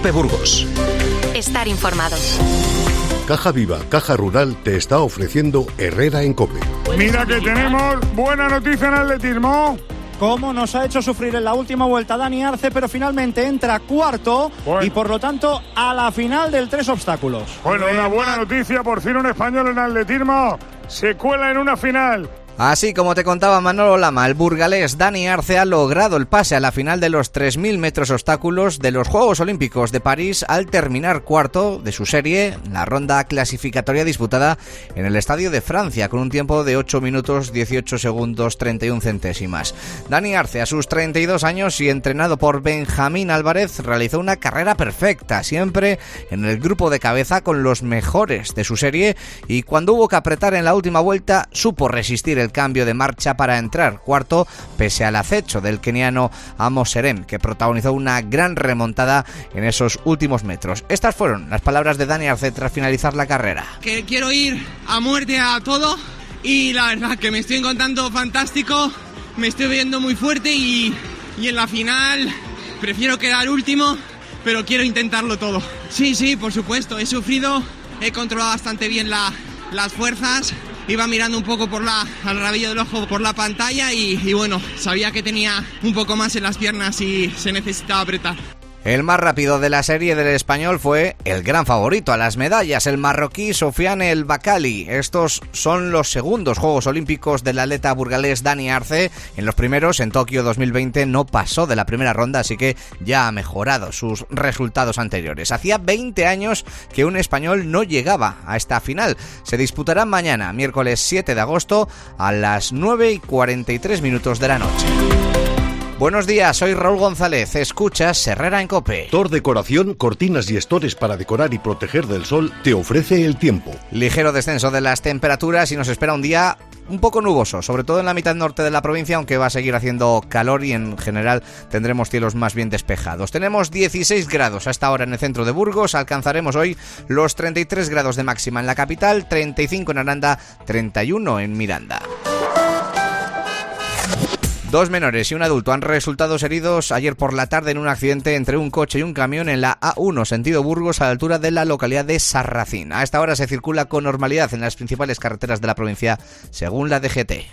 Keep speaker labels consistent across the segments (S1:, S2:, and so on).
S1: COPE Burgos.
S2: Estar informado.
S3: Caja Viva, Caja Rural te está ofreciendo Herrera en COPE.
S4: Mira que tenemos buena noticia en atletismo.
S5: Cómo nos ha hecho sufrir en la última vuelta Dani Arce, pero finalmente entra cuarto y por lo tanto a la final del 3 obstáculos.
S4: Bueno, una buena noticia, por fin un español en atletismo se cuela en una final.
S6: Así como te contaba Manolo Lama, el burgalés Dani Arce ha logrado el pase a la final de los 3.000 metros obstáculos de los Juegos Olímpicos de París al terminar cuarto de su serie, la ronda clasificatoria disputada en el Estadio de Francia, con un tiempo de 8 minutos 18 segundos 31 centésimas. Dani Arce, a sus 32 años y entrenado por Benjamín Álvarez, realizó una carrera perfecta, siempre en el grupo de cabeza con los mejores de su serie, y cuando hubo que apretar en la última vuelta, supo resistir el cambio de marcha para entrar cuarto, pese al acecho del keniano Amos Serem, que protagonizó una gran remontada en esos últimos metros. Estas fueron las palabras de Dani Arce tras finalizar la carrera.
S7: Que quiero ir a muerte a todo, y la verdad que me estoy encontrando fantástico, me estoy viendo muy fuerte y en la final prefiero quedar último, pero quiero intentarlo todo. Sí, por supuesto, he sufrido, he controlado bastante bien las fuerzas. Iba mirando un poco al rabillo del ojo por la pantalla y bueno, sabía que tenía un poco más en las piernas y se necesitaba apretar.
S6: El más rápido de la serie del español fue el gran favorito a las medallas, el marroquí Sofiane El Bakali. Estos son los segundos Juegos Olímpicos del atleta burgalés Dani Arce. En los primeros, en Tokio 2020, no pasó de la primera ronda, así que ya ha mejorado sus resultados anteriores. Hacía 20 años que un español no llegaba a esta final. Se disputará mañana, miércoles 7 de agosto, a las 9:43 de la noche. Buenos días, soy Raúl González, escuchas Herrera en COPE.
S3: Tor Decoración, cortinas y estores para decorar y proteger del sol, te ofrece el tiempo.
S6: Ligero descenso de las temperaturas y nos espera un día un poco nuboso, sobre todo en la mitad norte de la provincia, aunque va a seguir haciendo calor y en general tendremos cielos más bien despejados. Tenemos 16 grados hasta ahora en el centro de Burgos, alcanzaremos hoy los 33 grados de máxima en la capital, 35 en Aranda, 31 en Miranda. 2 menores y un adulto han resultado heridos ayer por la tarde en un accidente entre un coche y un camión en la A1 sentido Burgos a la altura de la localidad de Sarracín. A esta hora se circula con normalidad en las principales carreteras de la provincia, según la DGT.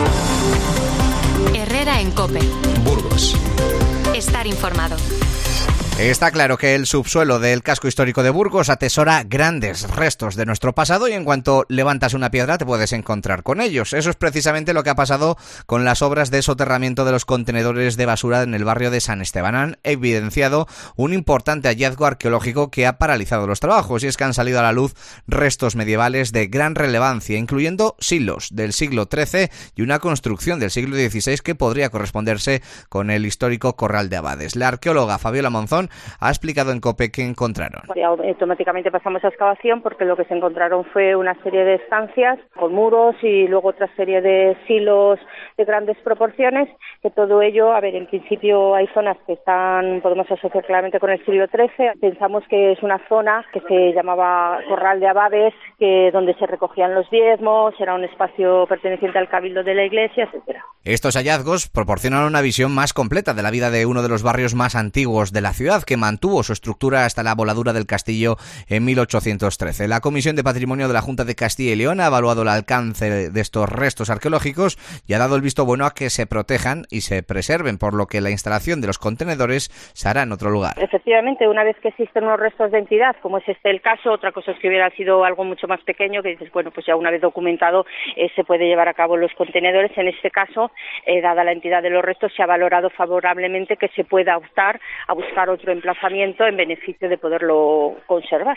S2: Herrera en COPE.
S1: Burgos.
S2: Estar informado.
S6: Está claro que el subsuelo del casco histórico de Burgos atesora grandes restos de nuestro pasado y en cuanto levantas una piedra te puedes encontrar con ellos. Eso es precisamente lo que ha pasado con las obras de soterramiento de los contenedores de basura en el barrio de San Esteban. Han evidenciado un importante hallazgo arqueológico que ha paralizado los trabajos, y es que han salido a la luz restos medievales de gran relevancia, incluyendo silos del siglo XIII y una construcción del siglo XVI que podría corresponderse con el histórico Corral de Abades. La arqueóloga Fabiola Monzón ha explicado en COPE qué encontraron.
S8: Automáticamente pasamos a excavación porque lo que se encontraron fue una serie de estancias con muros y luego otra serie de silos de grandes proporciones, que todo ello, en principio hay zonas que podemos asociar claramente con el siglo XIII. Pensamos que es una zona que se llamaba Corral de Abades, donde se recogían los diezmos, era un espacio perteneciente al cabildo de la iglesia, etcétera.
S6: Estos hallazgos proporcionan una visión más completa de la vida de uno de los barrios más antiguos de la ciudad, que mantuvo su estructura hasta la voladura del castillo en 1813. La Comisión de Patrimonio de la Junta de Castilla y León ha evaluado el alcance de estos restos arqueológicos y ha dado el visto bueno a que se protejan y se preserven, por lo que la instalación de los contenedores se hará en otro lugar.
S8: Efectivamente, una vez que existen unos restos de entidad, como es el caso, otra cosa es que hubiera sido algo mucho más pequeño, que dices, pues ya una vez documentado se puede llevar a cabo los contenedores. En este caso, dada la entidad de los restos, se ha valorado favorablemente que se pueda optar a buscar otro emplazamiento en beneficio de poderlo conservar.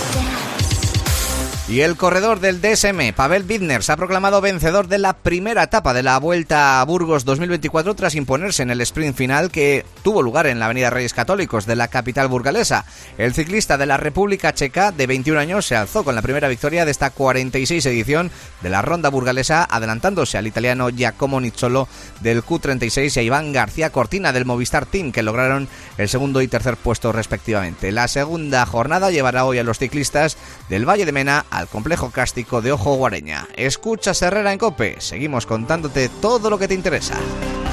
S6: Y el corredor del DSM, Pavel Widner, se ha proclamado vencedor de la primera etapa de la Vuelta a Burgos 2024 tras imponerse en el sprint final que tuvo lugar en la Avenida Reyes Católicos de la capital burgalesa. El ciclista de la República Checa, de 21 años, se alzó con la primera victoria de esta 46 edición de la ronda burgalesa, adelantándose al italiano Giacomo Nizzolo del Q36 y a Iván García Cortina del Movistar Team, que lograron el segundo y tercer puesto respectivamente. La segunda jornada llevará hoy a los ciclistas del Valle de Mena al complejo cástico de Ojo Guareña. Escuchas Herrera en COPE, seguimos contándote todo lo que te interesa.